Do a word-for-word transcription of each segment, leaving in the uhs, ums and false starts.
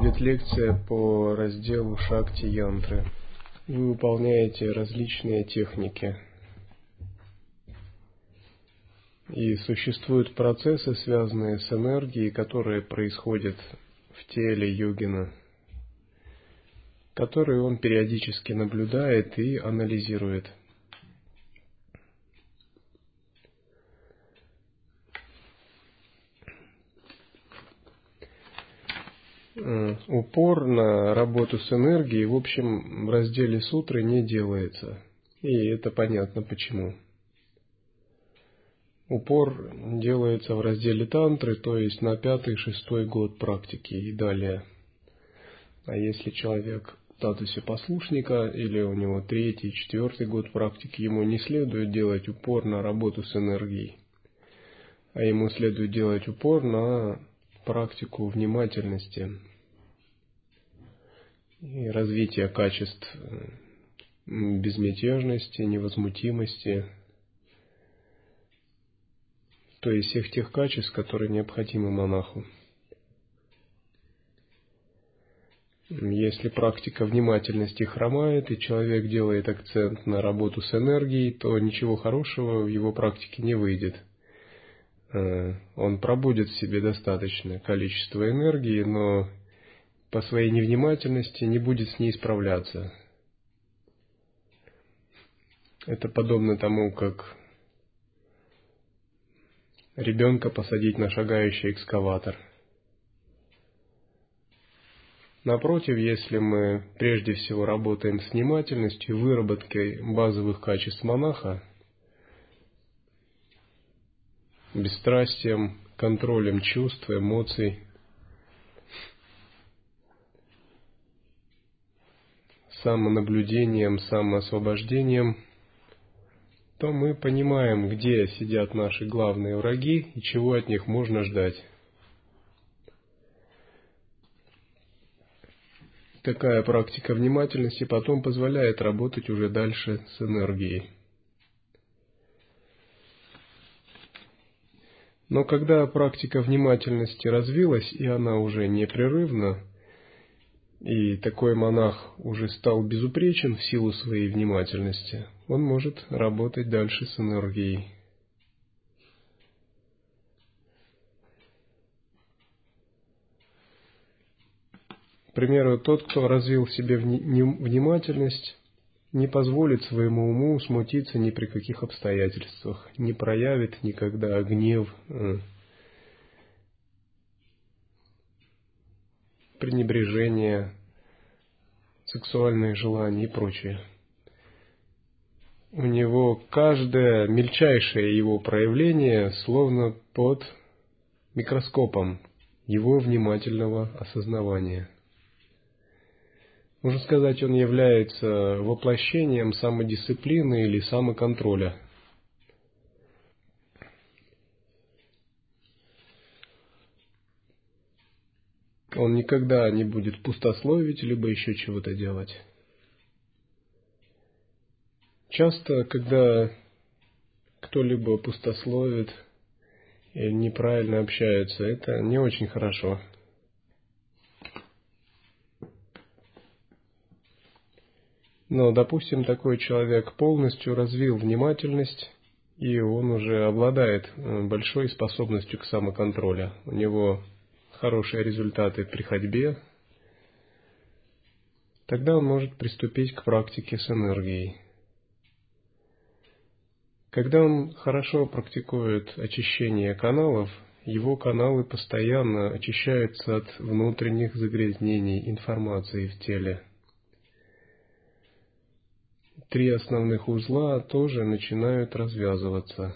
будет лекция по разделу Шакти-янтры. Вы выполняете различные техники. И существуют процессы, связанные с энергией, которые происходят в теле йогина, которые он периодически наблюдает и анализирует. Упор на работу с энергией, в общем, в разделе сутры не делается. И это понятно почему. Упор делается в разделе тантры, то есть на пятый, шестой год практики и далее. А если человек в статусе послушника или у него третий, четвертый год практики, ему не следует делать упор на работу с энергией, а ему следует делать упор на практику внимательности и развития качеств безмятежности, невозмутимости, то есть всех тех качеств, которые необходимы монаху. Если практика внимательности хромает, и человек делает акцент на работу с энергией, то ничего хорошего в его практике не выйдет. Он пробудет в себе достаточное количество энергии, но по своей невнимательности не будет с ней справляться. Это подобно тому, как ребенка посадить на шагающий экскаватор. Напротив, если мы прежде всего работаем с внимательностью, выработкой базовых качеств монаха, бесстрастием, контролем чувств, эмоций, самонаблюдением, самоосвобождением, то мы понимаем, где сидят наши главные враги и чего от них можно ждать. Такая практика внимательности потом позволяет работать уже дальше с энергией. Но когда практика внимательности развилась, и она уже непрерывна, и такой монах уже стал безупречен в силу своей внимательности, он может работать дальше с энергией. К примеру, тот, кто развил в себе внимательность, не позволит своему уму смутиться ни при каких обстоятельствах, не проявит никогда гнев, пренебрежение, сексуальные желания и прочее. У него каждое мельчайшее его проявление словно под микроскопом его внимательного осознавания. Можно сказать, он является воплощением самодисциплины или самоконтроля. Он никогда не будет пустословить, либо еще чего-то делать. Часто, когда кто-либо пустословит или неправильно общается, это не очень хорошо. Но, допустим, такой человек полностью развил внимательность, и он уже обладает большой способностью к самоконтролю. У него хорошие результаты при ходьбе. Тогда он может приступить к практике с энергией. Когда он хорошо практикует очищение каналов, его каналы постоянно очищаются от внутренних загрязнений информации в теле. Три основных узла тоже начинают развязываться.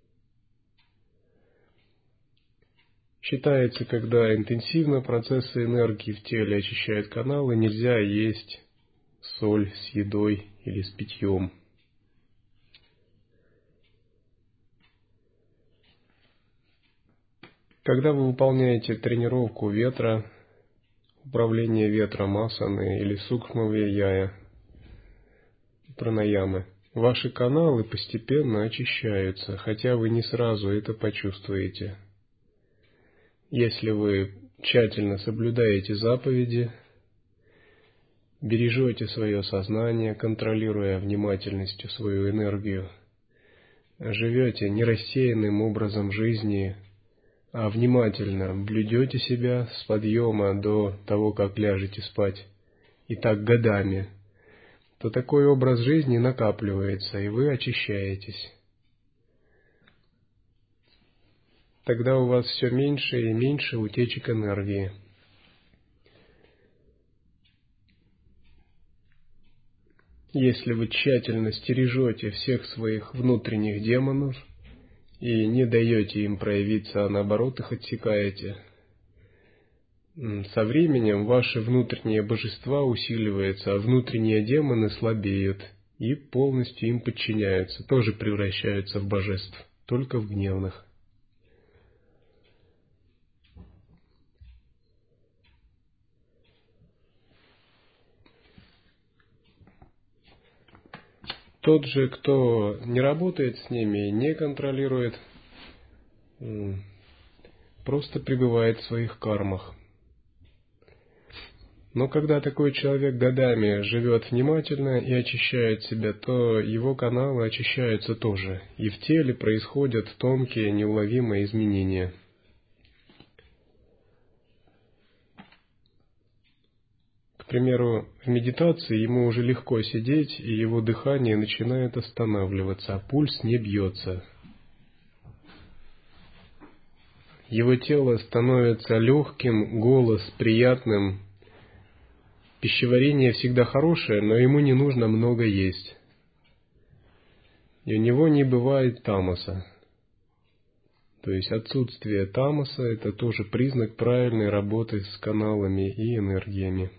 Считается, когда интенсивно процессы энергии в теле очищают каналы, нельзя есть соль с едой или с питьем. Когда вы выполняете тренировку ветра, управление ветром асаны или сукхма-вьяя, пранаямы, ваши каналы постепенно очищаются, хотя вы не сразу это почувствуете. Если вы тщательно соблюдаете заповеди, бережете свое сознание, контролируя внимательностью свою энергию, живете не рассеянным образом жизни, а внимательно блюдете себя с подъема до того, как ляжете спать, и так годами, то такой образ жизни накапливается, и вы очищаетесь. Тогда у вас все меньше и меньше утечек энергии. Если вы тщательно стережете всех своих внутренних демонов и не даете им проявиться, а наоборот их отсекаете, со временем ваши внутренние божества усиливаются, а внутренние демоны слабеют и полностью им подчиняются, тоже превращаются в божеств, только в гневных. Тот же, кто не работает с ними, не контролирует, просто пребывает в своих кармах. Но когда такой человек годами живет внимательно и очищает себя, то его каналы очищаются тоже, и в теле происходят тонкие неуловимые изменения. К примеру, в медитации ему уже легко сидеть, и его дыхание начинает останавливаться, а пульс не бьется. Его тело становится легким, голос приятным. Пищеварение всегда хорошее, но ему не нужно много есть. И у него не бывает тамаса. То есть отсутствие тамаса – это тоже признак правильной работы с каналами и энергиями.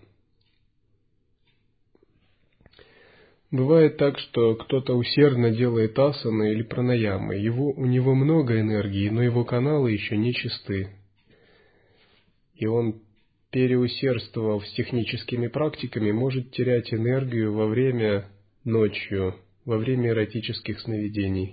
Бывает так, что кто-то усердно делает асаны или пранаямы. Его, у него много энергии, но его каналы еще не чисты. И он, переусердствовав с техническими практиками, может терять энергию во время ночью, во время эротических сновидений.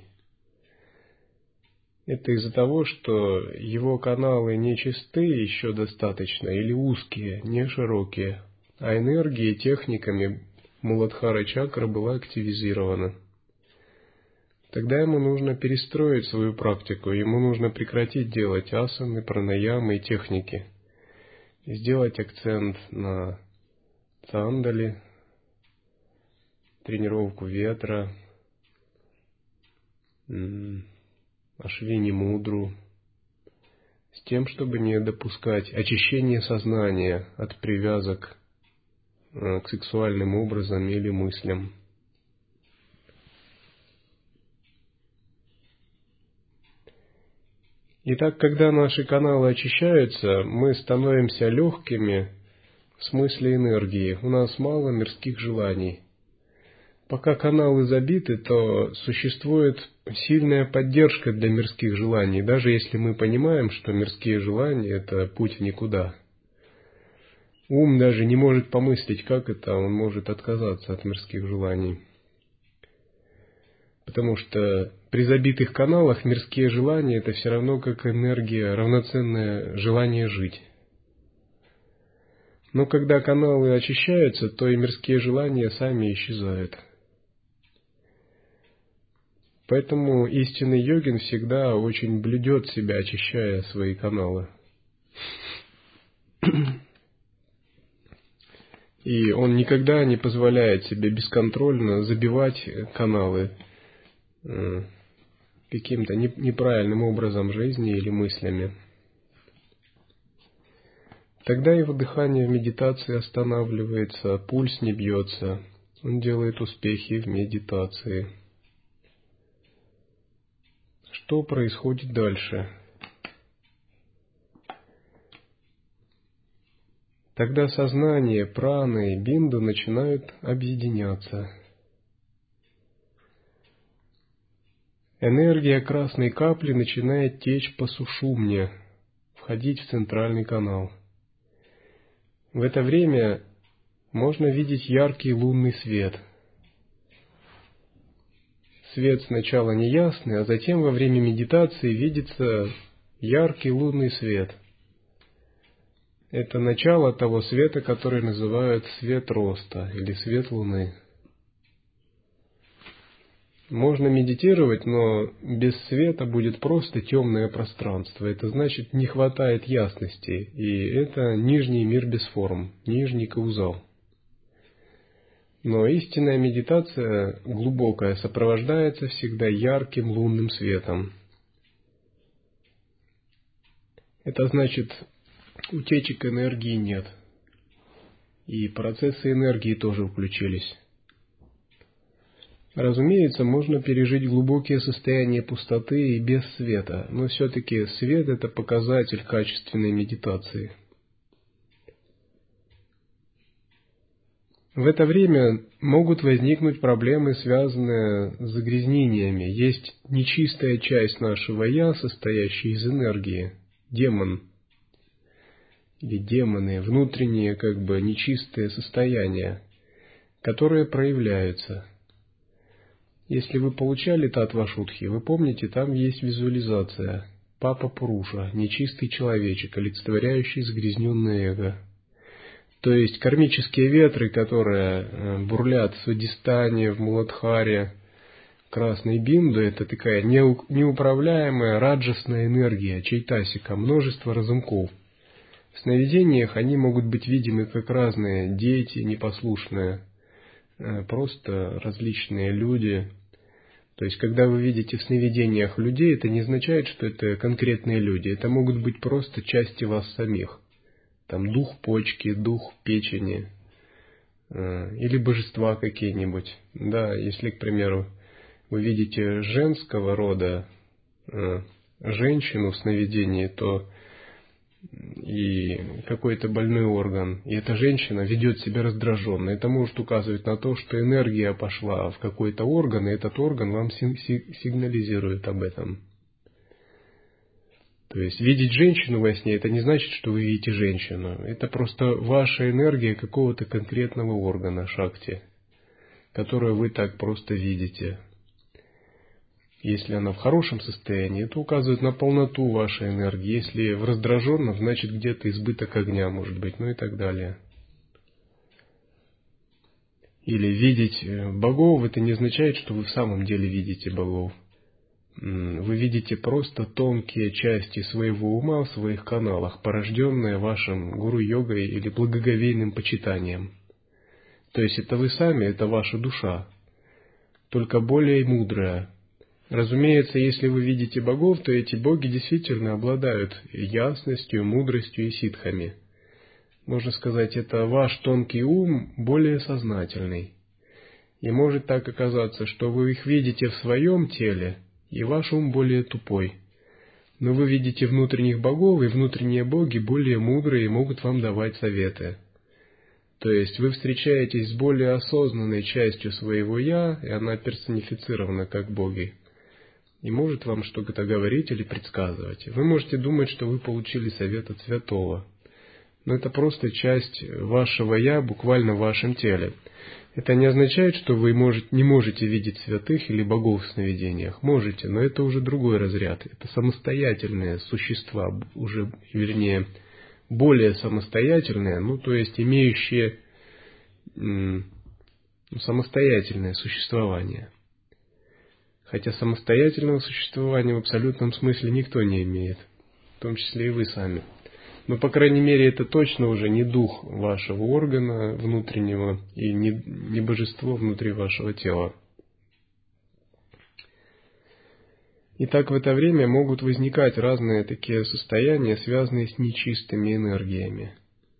Это из-за того, что его каналы не чисты еще достаточно, или узкие, не широкие, а энергией, техниками Муладхара чакра была активизирована. Тогда ему нужно перестроить свою практику, ему нужно прекратить делать асаны, пранаямы и техники, и сделать акцент на цандали, тренировку ветра, ашвини мудру, с тем, чтобы не допускать очищения сознания от привязок к сексуальным образам или мыслям. Итак, когда наши каналы очищаются, мы становимся легкими в смысле энергии. У нас мало мирских желаний. Пока каналы забиты, то существует сильная поддержка для мирских желаний, даже если мы понимаем, что мирские желания – это путь в никуда. Ум даже не может помыслить, как это, он может отказаться от мирских желаний. Потому что при забитых каналах мирские желания – это все равно как энергия, равноценное желание жить. Но когда каналы очищаются, то и мирские желания сами исчезают. Поэтому истинный йогин всегда очень блюдет себя, очищая свои каналы. И он никогда не позволяет себе бесконтрольно забивать каналы каким-то неправильным образом жизни или мыслями. Тогда его дыхание в медитации останавливается, пульс не бьется, он делает успехи в медитации. Что происходит дальше? Тогда сознание, прана и бинду начинают объединяться. Энергия красной капли начинает течь по сушумне, входить в центральный канал. В это время можно видеть яркий лунный свет. Свет сначала неясный, а затем во время медитации видится яркий лунный свет. это начало того света, который называют свет роста или свет Луны. Можно медитировать, но без света будет просто темное пространство. Это значит, не хватает ясности, и это нижний мир без форм, нижний каузал. Но истинная медитация, глубокая, сопровождается всегда ярким лунным светом. Это значит, утечек энергии нет, и процессы энергии тоже включились. Разумеется, можно пережить глубокие состояния пустоты и без света, но все-таки свет – это показатель качественной медитации. В это время могут возникнуть проблемы, связанные с загрязнениями. Есть нечистая часть нашего «я», состоящая из энергии, демон или демоны, внутренние как бы нечистые состояния, которые проявляются. Если вы получали татва-шутхи, вы помните, там есть визуализация. Папа Пуруша, нечистый человечек, олицетворяющий загрязненное эго. То есть кармические ветры, которые бурлят в Свадхистане, в Муладхаре, красной бинду, это такая неуправляемая раджасная энергия, чайтасика, множество разумков. В сновидениях они могут быть видимы как разные дети, непослушные, просто различные люди. То есть, когда вы видите в сновидениях людей, это не означает, что это конкретные люди. Это могут быть просто части вас самих. Там дух почки, дух печени или божества какие-нибудь. Да, если, к примеру, вы видите женского рода женщину в сновидении, то и какой-то больной орган, и эта женщина ведет себя раздраженно. Это может указывать на то, что энергия пошла в какой-то орган, и этот орган вам сигнализирует об этом. То есть видеть женщину во сне, это не значит, что вы видите женщину. Это просто ваша энергия какого-то конкретного органа, шакти, которую вы так просто видите. Если она в хорошем состоянии, это указывает на полноту вашей энергии. Если в раздраженном, значит где-то избыток огня может быть, ну и так далее. Или видеть богов, это не означает, что вы в самом деле видите богов. Вы видите просто тонкие части своего ума в своих каналах, порожденные вашим гуру-йогой или благоговейным почитанием. То есть это вы сами, это ваша душа, только более мудрая. Разумеется, если вы видите богов, то эти боги действительно обладают ясностью, мудростью и ситхами. Можно сказать, это ваш тонкий ум более сознательный. И может так оказаться, что вы их видите в своем теле, и ваш ум более тупой. Но вы видите внутренних богов, и внутренние боги более мудрые и могут вам давать советы. То есть вы встречаетесь с более осознанной частью своего «я», и она персонифицирована как боги, и может вам что-то говорить или предсказывать. Вы можете думать, что вы получили совет от святого, но это просто часть вашего «я» буквально в вашем теле. Это не означает, что вы может, не можете видеть святых или богов в сновидениях. Можете, но это уже другой разряд. Это самостоятельные существа, уже, вернее, более самостоятельные, ну, то есть имеющие м, самостоятельное существование. Хотя самостоятельного существования в абсолютном смысле никто не имеет, в том числе и вы сами. Но, по крайней мере, это точно уже не дух вашего органа внутреннего и не, не божество внутри вашего тела. Итак, в это время могут возникать разные такие состояния, связанные с нечистыми энергиями.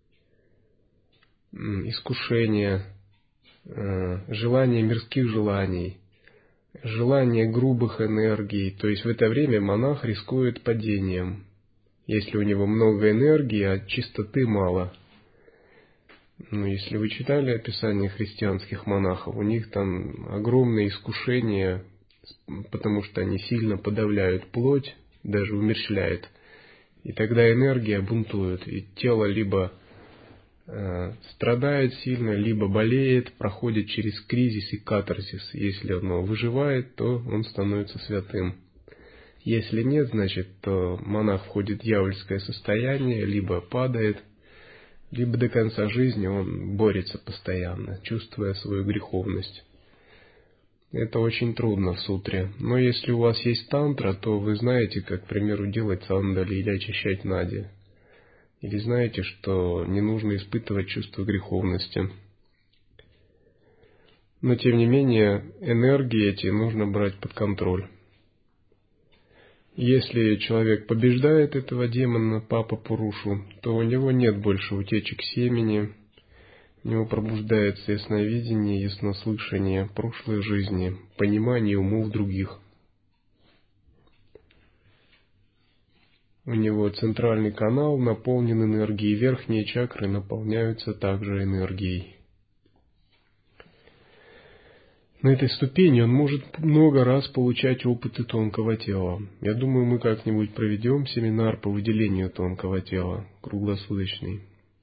Искушение, желание мирских желаний, желание грубых энергий. То есть в это время монах рискует падением, если у него много энергии, а чистоты мало. Ну, если вы читали описание христианских монахов, у них там огромные искушения, потому что они сильно подавляют плоть, даже умерщвляют. И тогда энергия бунтует, и тело либо э, страдает сильно, либо болеет, проходит через кризис и катарсис. Если оно выживает, то он становится святым. Если нет, значит, то монах входит в дьявольское состояние, либо падает, либо до конца жизни он борется постоянно, чувствуя свою греховность. Это очень трудно в сутре. Но если у вас есть тантра, то вы знаете, как, к примеру, делать сандали или очищать нади. Или знаете, что не нужно испытывать чувство греховности. Но, тем не менее, энергии эти нужно брать под контроль. Если человек побеждает этого демона, папа Пурушу, то у него нет больше утечек семени, у него пробуждается ясновидение, яснослышание прошлой жизни, понимание умов других. У него центральный канал наполнен энергией, верхние чакры наполняются также энергией. На этой ступени он может много раз получать опыты тонкого тела. Я думаю, мы как-нибудь проведем семинар по выделению тонкого тела, круглосуточный.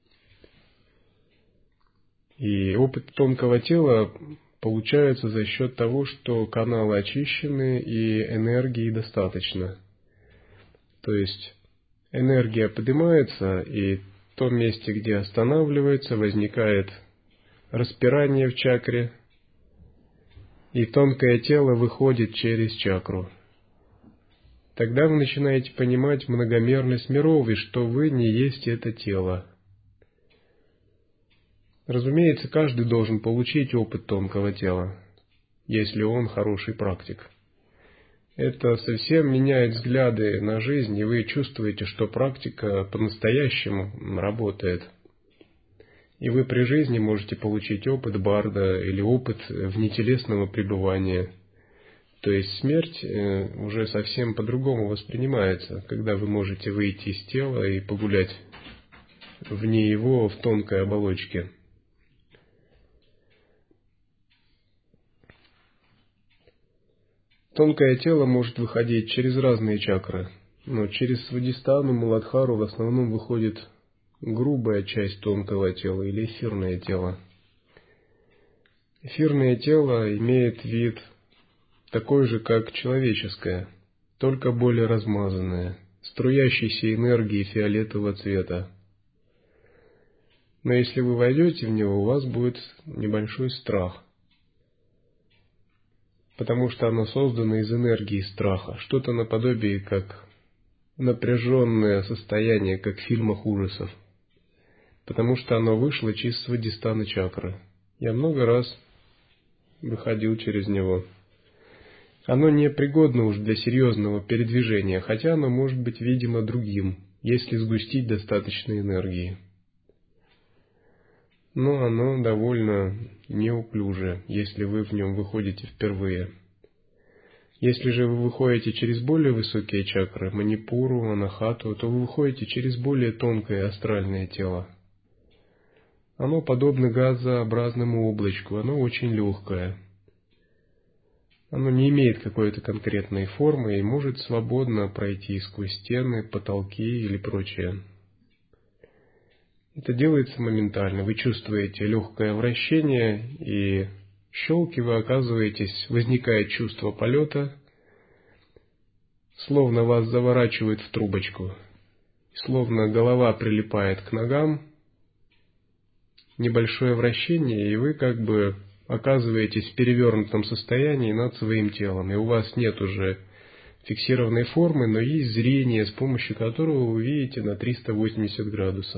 И опыт тонкого тела получается за счет того, что каналы очищены и энергии достаточно. То есть энергия поднимается, и в том месте, где останавливается, возникает распирание в чакре, и тонкое тело выходит через чакру. Тогда вы начинаете понимать многомерность миров, и что вы не есть это тело. Разумеется, каждый должен получить опыт тонкого тела, если он хороший практик. Это совсем меняет взгляды на жизнь, и вы чувствуете, что практика по-настоящему работает. И вы при жизни можете получить опыт барда или опыт внетелесного пребывания. То есть смерть уже совсем по-другому воспринимается, когда вы можете выйти из тела и погулять вне его в тонкой оболочке. Тонкое тело может выходить через разные чакры, но через Свадистану, Муладхару в основном выходит грубая часть тонкого тела или эфирное тело. Эфирное тело имеет вид такой же, как человеческое, только более размазанное, струящейся энергии фиолетового цвета. Но если вы войдете в него, у вас будет небольшой страх, потому что оно создано из энергии страха, что-то наподобие как напряженное состояние, как в фильмах ужасов, потому что оно вышло через Свадистана чакры. Я много раз выходил через него. Оно не пригодно уж для серьезного передвижения, хотя оно может быть видимо другим, если сгустить достаточно энергии. Но оно довольно неуклюже, если вы в нем выходите впервые. Если же вы выходите через более высокие чакры, манипуру, анахату, то вы выходите через более тонкое астральное тело. Оно подобно газообразному облачку, оно очень легкое. Оно не имеет какой-то конкретной формы и может свободно пройти сквозь стены, потолки или прочее. Это делается моментально. Вы чувствуете легкое вращение, и щелки вы оказываетесь, возникает чувство полета, словно вас заворачивают в трубочку, словно голова прилипает к ногам, небольшое вращение, и вы как бы оказываетесь в перевернутом состоянии над своим телом, и у вас нет уже фиксированной формы, но есть зрение, с помощью которого вы видите на триста восемьдесят градусов.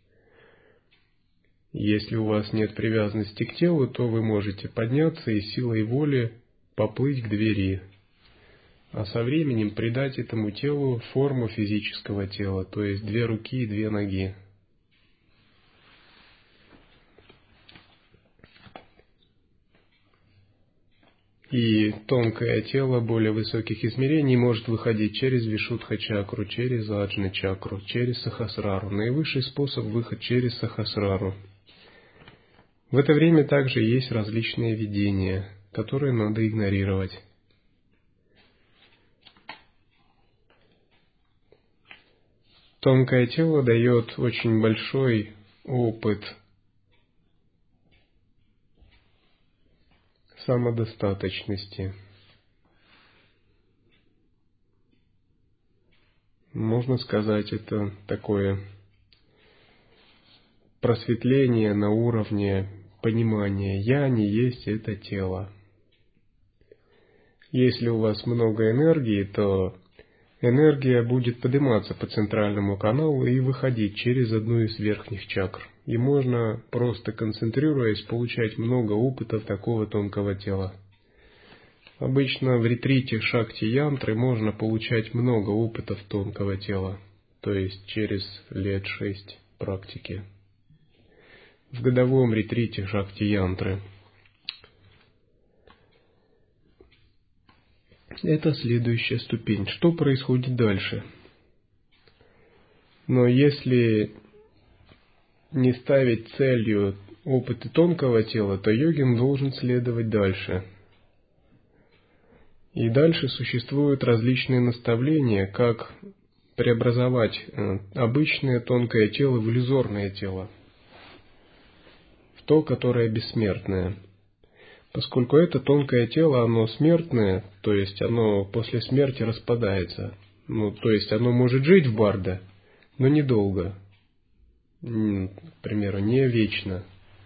Если у вас нет привязанности к телу, то вы можете подняться и силой воли поплыть к двери, а со временем придать этому телу форму физического тела, то есть две руки и две ноги. И тонкое тело более высоких измерений может выходить через Вишудха-чакру, через Аджна-чакру, через Сахасрару. Наивысший способ — выход через Сахасрару. В это время также есть различные видения, которые надо игнорировать. Тонкое тело дает очень большой опыт самодостаточности. Можно сказать, это такое просветление на уровне понимания «я не есть это тело». Если у вас много энергии, то энергия будет подниматься по центральному каналу и выходить через одну из верхних чакр. И можно, просто концентрируясь, получать много опытов такого тонкого тела. Обычно в ретрите Шакти-янтры можно получать много опытов тонкого тела, то есть через лет шесть практики. В годовом ретрите Шакти-янтры. Это следующая ступень. Что происходит дальше? Но если не ставить целью опыты тонкого тела, то йогин должен следовать дальше. И дальше существуют различные наставления, как преобразовать обычное тонкое тело в иллюзорное тело, в то, которое бессмертное. Поскольку это тонкое тело, оно смертное, то есть оно после смерти распадается. Ну, то есть оно может жить в барда, но недолго. К примеру, не вечно.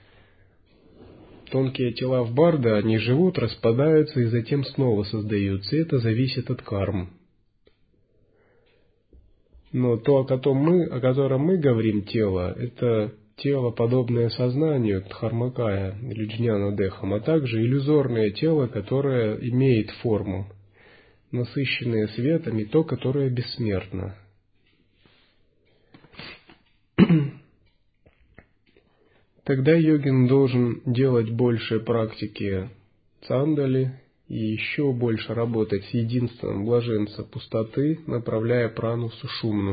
Тонкие тела в барда, они живут, распадаются и затем снова создаются. И это зависит от карм. Но то, о котором мы, о котором мы говорим, тело, это тело, подобное сознанию, дхармакая или джняна-дехам, а также иллюзорное тело, которое имеет форму, насыщенное светом, и то, которое бессмертно. Тогда йогин должен делать больше практики цандали и еще больше работать с единством блаженца пустоты, направляя прану в сушумну.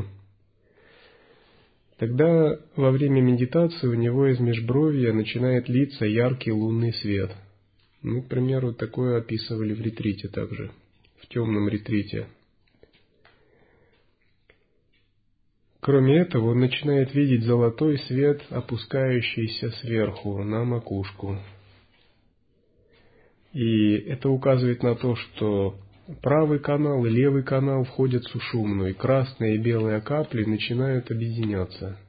Тогда во время медитации у него из межбровья начинает литься яркий лунный свет. Ну, к примеру, такое описывали в ретрите также, в темном ретрите. Кроме этого, он начинает видеть золотой свет, опускающийся сверху на макушку. И это указывает на то, что правый канал и левый канал входят в сушумну, и красные и белые капли начинают объединяться.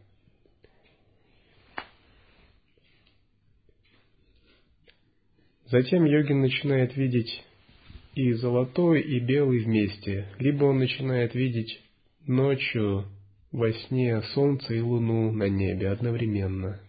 Затем йогин начинает видеть и золотой, и белый вместе. Либо он начинает видеть ночью во сне солнце и луну на небе одновременно.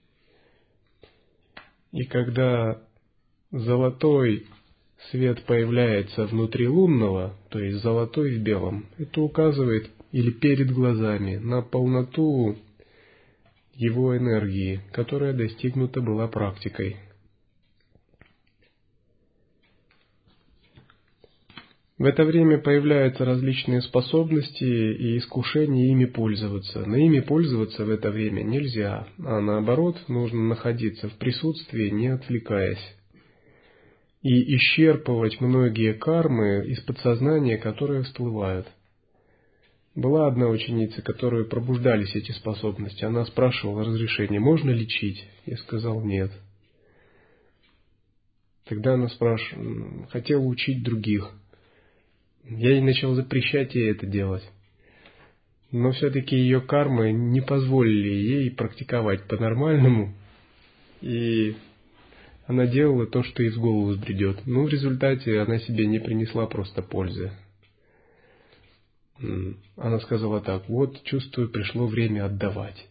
И когда золотой свет появляется внутри лунного, то есть золотой в белом, это указывает, или перед глазами, на полноту его энергии, которая достигнута была практикой. В это время появляются различные способности и искушения ими пользоваться. Но ими пользоваться в это время нельзя, а наоборот, нужно находиться в присутствии, не отвлекаясь. И исчерпывать многие кармы из подсознания, которые всплывают. Была одна ученица, которой пробуждались эти способности. Она спрашивала разрешение, можно лечить? Я сказал нет. Тогда она спрашивала, хотела учить других. Я ей начал запрещать ей это делать. Но все-таки ее кармы не позволили ей практиковать по-нормальному. И она делала то, что ей в голову взбредет. Но в результате она себе не принесла просто пользы. Она сказала так, вот, чувствую, пришло время отдавать.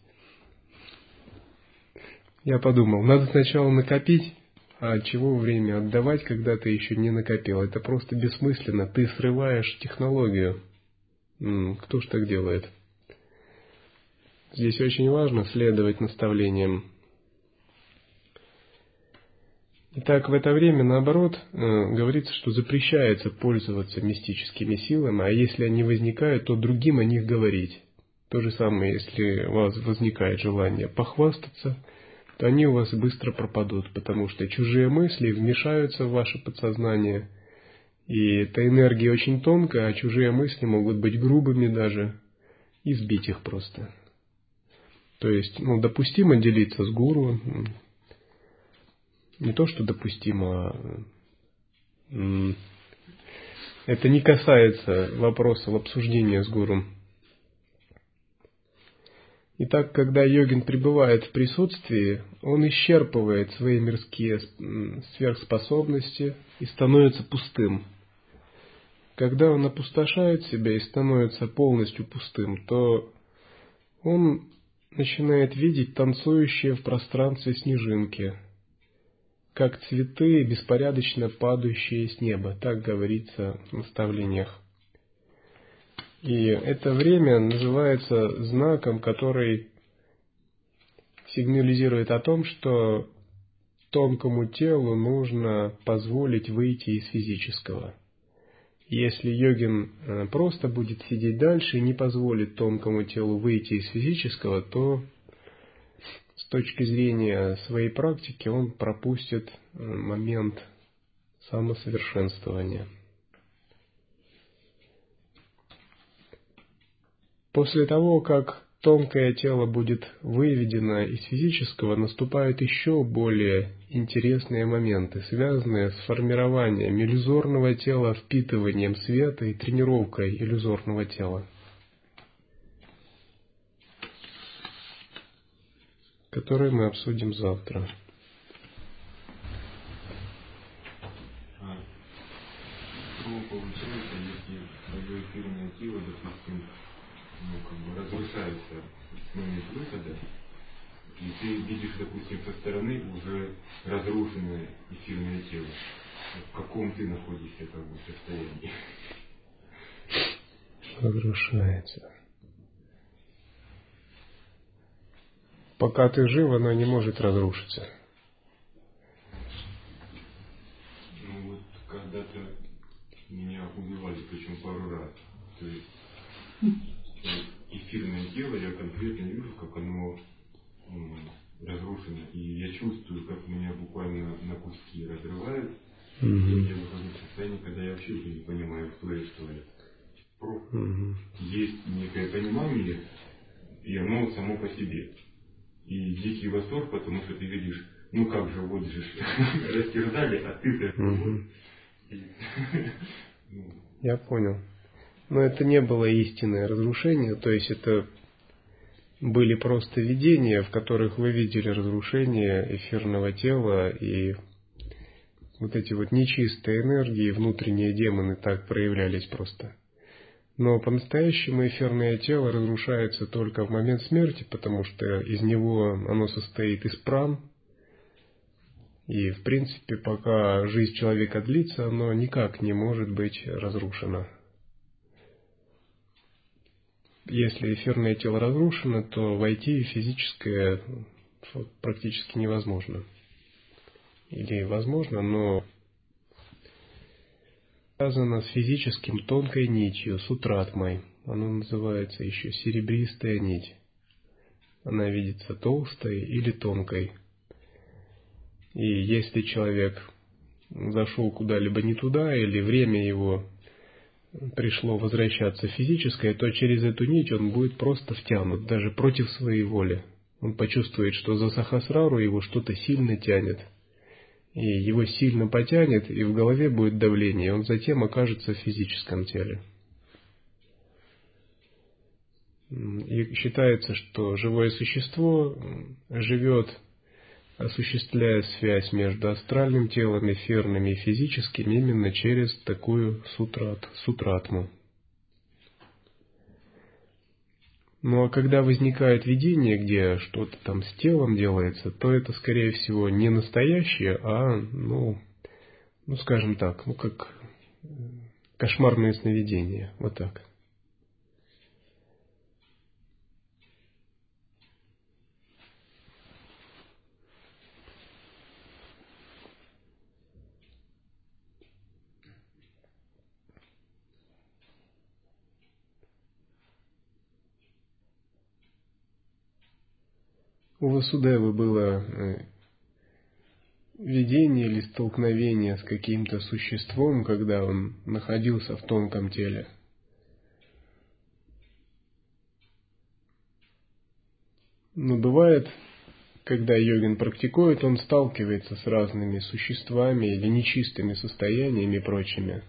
Я подумал, надо сначала накопить, а чего время отдавать, когда ты еще не накопил? Это просто бессмысленно, ты срываешь технологию. Кто ж так делает? Здесь очень важно следовать наставлениям. Итак, в это время, наоборот, говорится, что запрещается пользоваться мистическими силами, а если они возникают, то другим о них говорить. То же самое, если у вас возникает желание похвастаться, то они у вас быстро пропадут, потому что чужие мысли вмешаются в ваше подсознание, и эта энергия очень тонкая, а чужие мысли могут быть грубыми даже, и сбить их просто. То есть, ну, допустимо делиться с гуру, не то, что допустимо, а это не касается вопросов обсуждения с гуру. Итак, когда йогин пребывает в присутствии, он исчерпывает свои мирские сверхспособности и становится пустым. Когда он опустошает себя и становится полностью пустым, то он начинает видеть танцующие в пространстве снежинки, как цветы, беспорядочно падающие с неба, так говорится в наставлениях. И это время называется знаком, который сигнализирует о том, что тонкому телу нужно позволить выйти из физического. Если йогин просто будет сидеть дальше и не позволит тонкому телу выйти из физического, то с точки зрения своей практики он пропустит момент самосовершенствования. После того, как тонкое тело будет выведено из физического, наступают еще более интересные моменты, связанные с формированием иллюзорного тела, впитыванием света и тренировкой иллюзорного тела, которые мы обсудим завтра. А что получается, если твое эфирное тело, допустим, ну, как бы разрушается в момент выхода, и ты видишь, допустим, со стороны уже разрушенное эфирное тело? В каком ты находишься как бы состоянии? Разрушается. Пока ты жив, оно не может разрушиться. Ну вот когда-то меня убивали, причем пару раз. То есть эфирное тело, я конкретно вижу, как оно м, разрушено. И я чувствую, как меня буквально на куски разрывают. Mm-hmm. Я выхожу в состояние, когда я вообще не понимаю, кто я, что я. Просто mm-hmm. есть некое понимание, и оно само по себе. И дикий восторг, потому что ты видишь, ну как же, вот же растерзали, а ты-то... Mm-hmm. Я понял. Но это не было истинное разрушение, то есть это были просто видения, в которых вы видели разрушение эфирного тела, и вот эти вот нечистые энергии, внутренние демоны так проявлялись просто. Но по-настоящему эфирное тело разрушается только в момент смерти, потому что из него оно состоит из пран, и в принципе пока жизнь человека длится, оно никак не может быть разрушено. Если эфирное тело разрушено, то войти в физическое практически невозможно. Или возможно, но связано с физическим тонкой нитью, сутратмой. Она называется еще серебристая нить. Она видится толстой или тонкой. И если человек зашел куда-либо не туда, или время его пришло возвращаться в физическое, то через эту нить он будет просто втянут, даже против своей воли. Он почувствует, что за сахасрару его что-то сильно тянет. И его сильно потянет, и в голове будет давление, и он затем окажется в физическом теле. И считается, что живое существо живет, осуществляя связь между астральным телом, эфирным и физическим именно через такую сутрат, сутратму. Ну а когда возникает видение, где что-то там с телом делается, то это, скорее всего, не настоящее, а, ну, ну скажем так, ну как кошмарное сновидение, вот так. У Васудевы было видение или столкновение с каким-то существом, когда он находился в тонком теле. Но бывает, когда йогин практикует, он сталкивается с разными существами или нечистыми состояниями и прочими.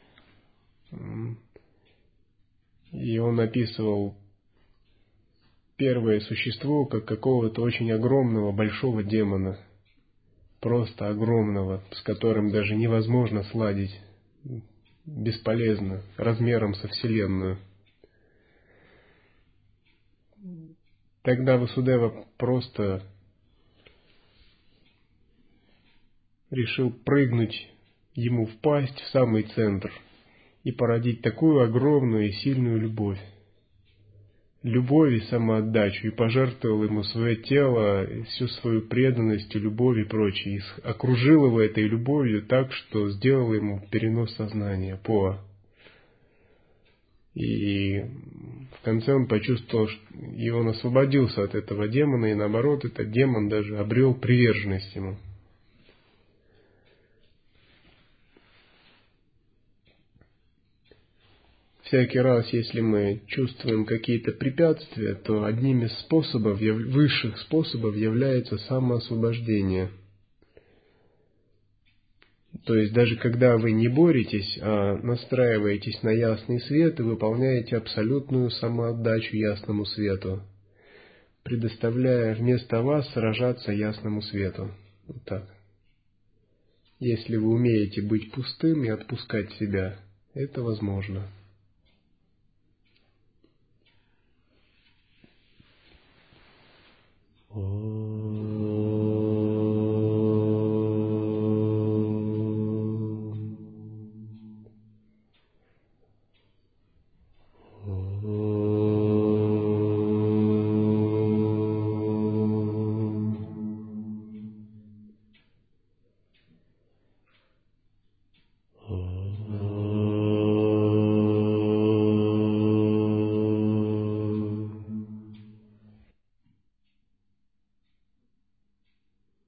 И он описывал первое существо как какого-то очень огромного, большого демона. Просто огромного, с которым даже невозможно сладить. Бесполезно, размером со Вселенную. Тогда Васудева просто решил прыгнуть ему в пасть, в самый центр, и породить такую огромную и сильную любовь. Любовь и самоотдачу, и пожертвовал ему свое тело, всю свою преданность, и любовь и прочее, и окружил его этой любовью так, что сделал ему перенос сознания, поа. И в конце он почувствовал, и он освободился от этого демона, и наоборот, этот демон даже обрел приверженность ему. Всякий раз, если мы чувствуем какие-то препятствия, то одним из способов, высших способов является самоосвобождение. То есть даже когда вы не боретесь, а настраиваетесь на ясный свет и выполняете абсолютную самоотдачу ясному свету, предоставляя вместо вас сражаться ясному свету. Вот так. Если вы умеете быть пустым и отпускать себя, это возможно.